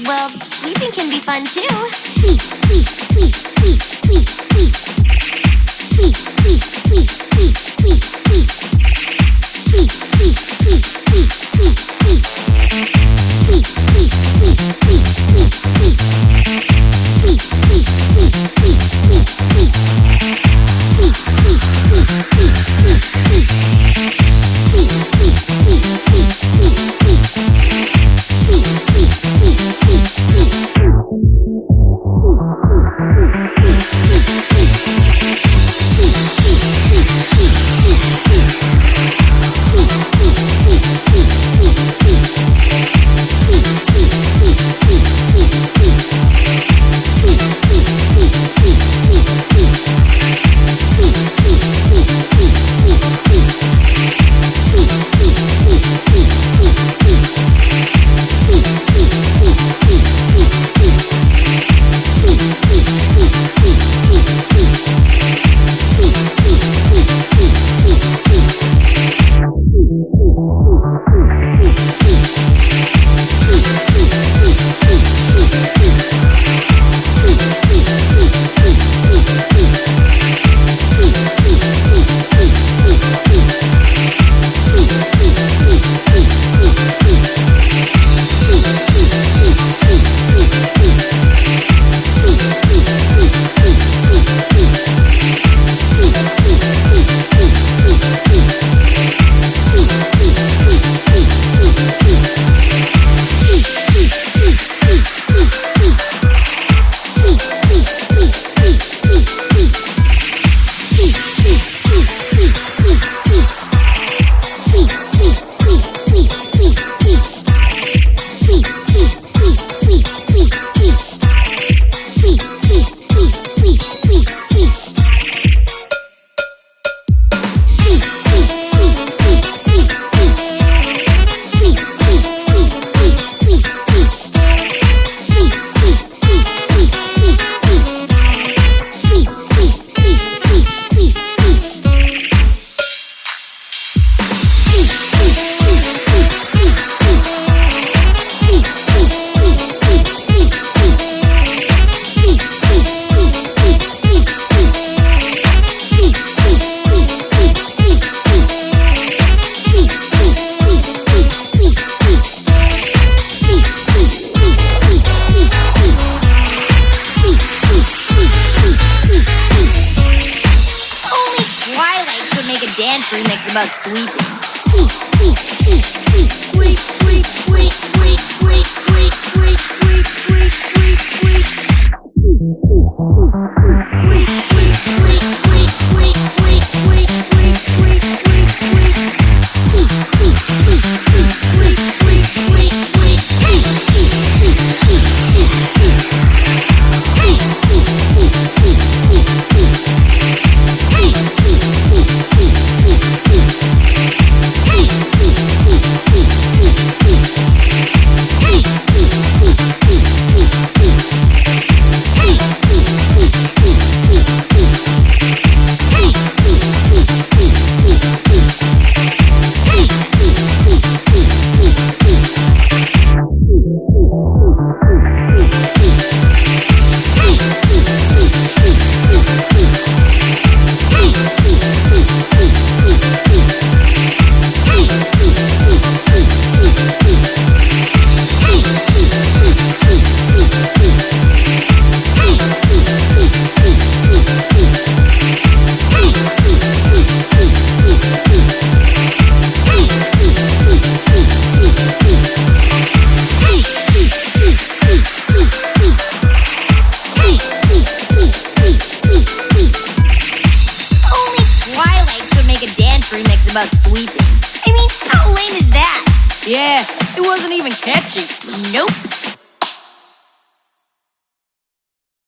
Well, sweeping can be fun too. Sweep, sweep, sweep, sweep, sweep, sweep. Sweep, sweep, sweep, sweep, sweep, sweep. Sweep, sweep, sweep, sweep, sweep, sweep. Sweep, sweep, sweep, sweep, sweep, sweep. Sweep, sweep, sweep, sweep, sweep, sweep. Sweep, sweep, sweep, sweep, sweep, sweep. Sweep, sweep, sweep, sweep, sweep, sweep. Sweep, sweep, sweep, sweep, sweep. Dance remix about sweeping. Sweep, sweep, sweep, sweep, sweep, sweep, sweep, sweep, sweep, sweep, sweep, sweep, sweep, sweep, sweep. Remix about sweeping. I mean, how lame is that? Yeah, it wasn't even catchy. Nope.